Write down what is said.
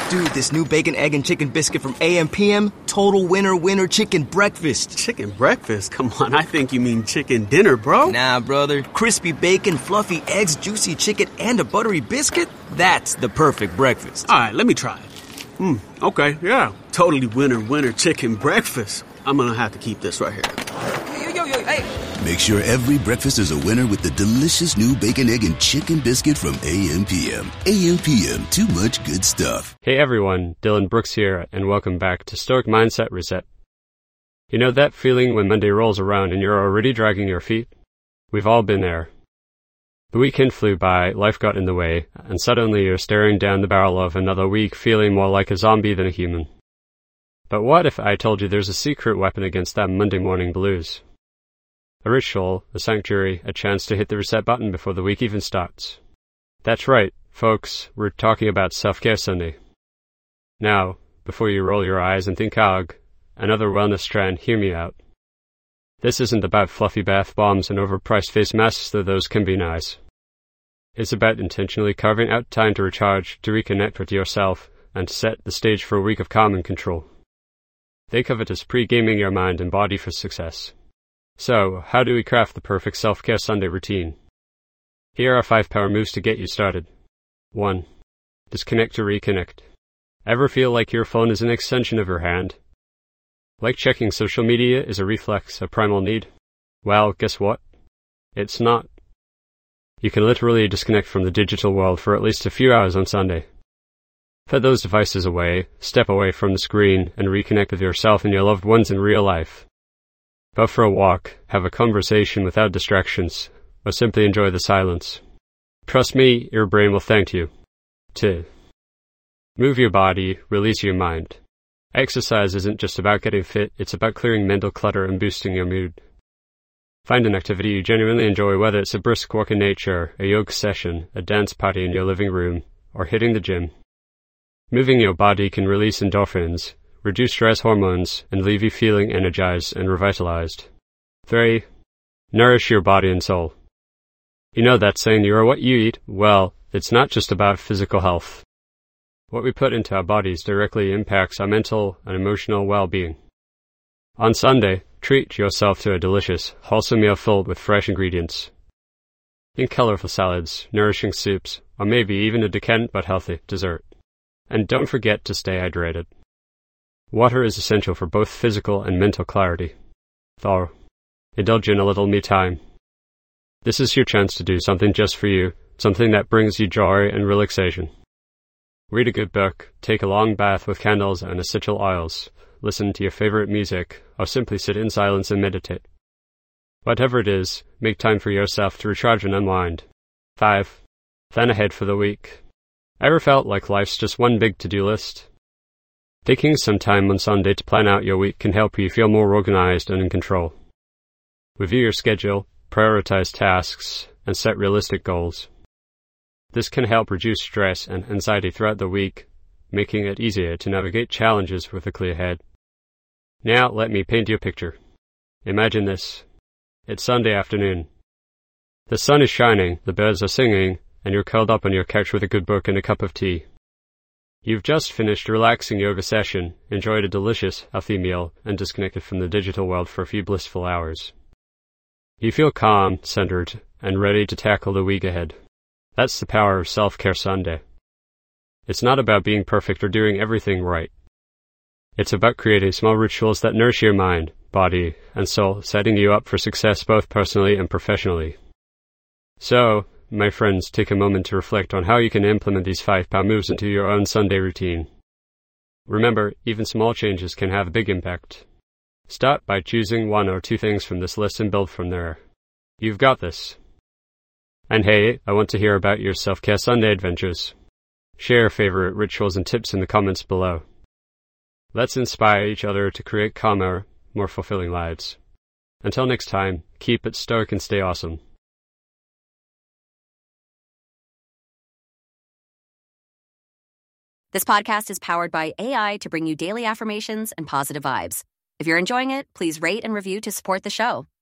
Dude, this new bacon, egg, and chicken biscuit from AM/PM, total winner chicken breakfast. Chicken breakfast? Come on, I think you mean chicken dinner, bro. Nah, brother. Crispy bacon, fluffy eggs, juicy chicken, and a buttery biscuit? That's the perfect breakfast. All right, let me try it. Okay, yeah. Totally winner chicken breakfast. I'm gonna have to keep this right here. Yo, hey. Make sure every breakfast is a winner with the delicious new bacon, egg, and chicken biscuit from AM/PM. AM/PM, too much good stuff. Hey everyone, Dylan Brooks here, and welcome back to Stoic Mindset Reset. You know that feeling when Monday rolls around and you're already dragging your feet? We've all been there. The weekend flew by, life got in the way, and suddenly you're staring down the barrel of another week feeling more like a zombie than a human. But what if I told you there's a secret weapon against that Monday morning blues? A ritual, a sanctuary, a chance to hit the reset button before the week even starts. That's right, folks, we're talking about Self-Care Sunday. Now, before you roll your eyes and think, "Ugh, another wellness trend," hear me out. This isn't about fluffy bath bombs and overpriced face masks, though those can be nice. It's about intentionally carving out time to recharge, to reconnect with yourself, and to set the stage for a week of calm and control. Think of it as pre-gaming your mind and body for success. So, how do we craft the perfect Self-Care Sunday routine? Here are 5 power moves to get you started. 1. Disconnect to reconnect. Ever feel like your phone is an extension of your hand? Like checking social media is a reflex, a primal need? Well, guess what? It's not. You can literally disconnect from the digital world for at least a few hours on Sunday. Put those devices away, step away from the screen, and reconnect with yourself and your loved ones in real life. Go for a walk, have a conversation without distractions, or simply enjoy the silence. Trust me, your brain will thank you. 2. Move your body, release your mind. Exercise isn't just about getting fit, it's about clearing mental clutter and boosting your mood. Find an activity you genuinely enjoy, whether it's a brisk walk in nature, a yoga session, a dance party in your living room, or hitting the gym. Moving your body can release endorphins, reduce stress hormones, and leave you feeling energized and revitalized. 3. Nourish your body and soul. You know that saying, you are what you eat? Well, it's not just about physical health. What we put into our bodies directly impacts our mental and emotional well-being. On Sunday, treat yourself to a delicious, wholesome meal filled with fresh ingredients. Think colorful salads, nourishing soups, or maybe even a decadent but healthy dessert. And don't forget to stay hydrated. Water is essential for both physical and mental clarity. So, indulge in a little me time. This is your chance to do something just for you, something that brings you joy and relaxation. Read a good book, take a long bath with candles and essential oils, listen to your favorite music, or simply sit in silence and meditate. Whatever it is, make time for yourself to recharge and unwind. 5. Plan ahead for the week. Ever felt like life's just one big to-do list? Taking some time on Sunday to plan out your week can help you feel more organized and in control. Review your schedule, prioritize tasks, and set realistic goals. This can help reduce stress and anxiety throughout the week, making it easier to navigate challenges with a clear head. Now let me paint you a picture. Imagine this. It's Sunday afternoon. The sun is shining, the birds are singing, and you're curled up on your couch with a good book and a cup of tea. You've just finished a relaxing yoga session, enjoyed a delicious, healthy meal, and disconnected from the digital world for a few blissful hours. You feel calm, centered, and ready to tackle the week ahead. That's the power of Self-Care Sunday. It's not about being perfect or doing everything right. It's about creating small rituals that nourish your mind, body, and soul, setting you up for success both personally and professionally. So, my friends, take a moment to reflect on how you can implement these 5 power moves into your own Sunday routine. Remember, even small changes can have a big impact. Start by choosing 1 or 2 things from this list and build from there. You've got this. And hey, I want to hear about your Self-Care Sunday adventures. Share your favorite rituals and tips in the comments below. Let's inspire each other to create calmer, more fulfilling lives. Until next time, keep it stoic and stay awesome. This podcast is powered by AI to bring you daily affirmations and positive vibes. If you're enjoying it, please rate and review to support the show.